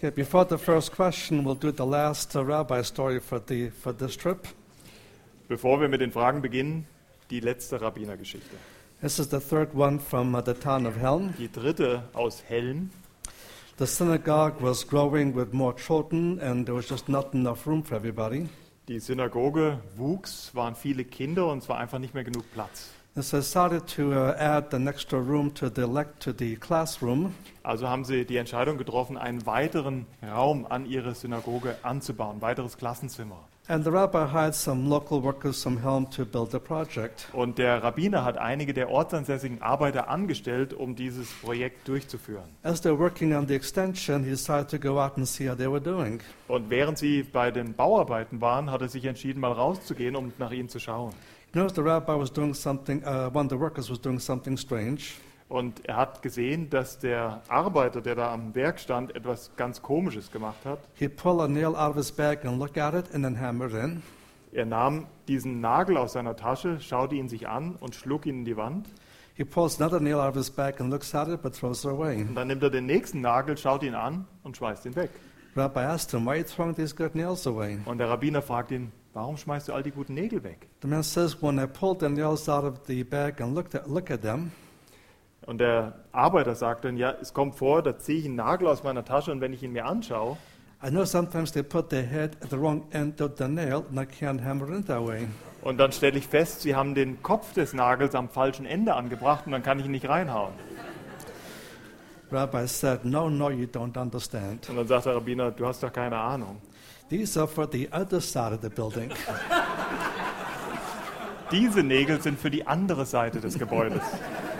Okay, before the first question, we'll do the last rabbi story for this trip. Bevor wir mit den Fragen beginnen, die letzte Rabbinergeschichte. This is the third one from the town of Helm. Die dritte aus Helm. The synagogue was growing with more children, and there was just not enough room for everybody. Die Synagoge wuchs, waren viele Kinder und es war einfach nicht mehr genug Platz. So decided to add an extra room to the classroom. Also haben sie die Entscheidung getroffen, einen weiteren Raum an ihre Synagoge anzubauen, ein weiteres Klassenzimmer. And the rabbi hired some local workers from Helm to build the project. Und der Rabbiner hat einige der ortsansässigen Arbeiter angestellt, um dieses Projekt durchzuführen. As they were working on the extension, he decided to go out and see how they were doing. Und während sie bei den Bauarbeiten waren, hat er sich entschieden, mal rauszugehen, um nach ihnen zu schauen. He noticed the rabbi was doing something, one of the workers was doing something strange. Und er hat gesehen, dass der Arbeiter, der da am Werk stand, etwas ganz Komisches gemacht hat. He pulled a nail out of his bag and looked at it and then hammered in. Er nahm diesen Nagel aus seiner Tasche, schaute ihn sich an und schlug ihn in die Wand. He pulls another nail out of his bag and looks at it but throws it away. Und dann nimmt er den nächsten Nagel, schaut ihn an und schmeißt ihn weg. Rabbi asked him, "Why are you throwing these good nails away?" Und der Rabbiner fragt ihn, warum schmeißt du all die guten Nägel weg? The man says, "When I pulled the nails out of the bag and look at them, Und der Arbeiter sagt dann, ja, es kommt vor, da ziehe ich einen Nagel aus meiner Tasche und wenn ich ihn mir anschaue, I know sometimes they put their head at the wrong end of the nail and I can't hammer it in that way." und dann stelle ich fest, sie haben den Kopf des Nagels am falschen Ende angebracht und dann kann ich ihn nicht reinhauen. Rabbi said, no, you don't understand. Und dann sagt der Rabbiner, du hast doch keine Ahnung. These are for the other side of the building. Diese Nägel sind für die andere Seite des Gebäudes.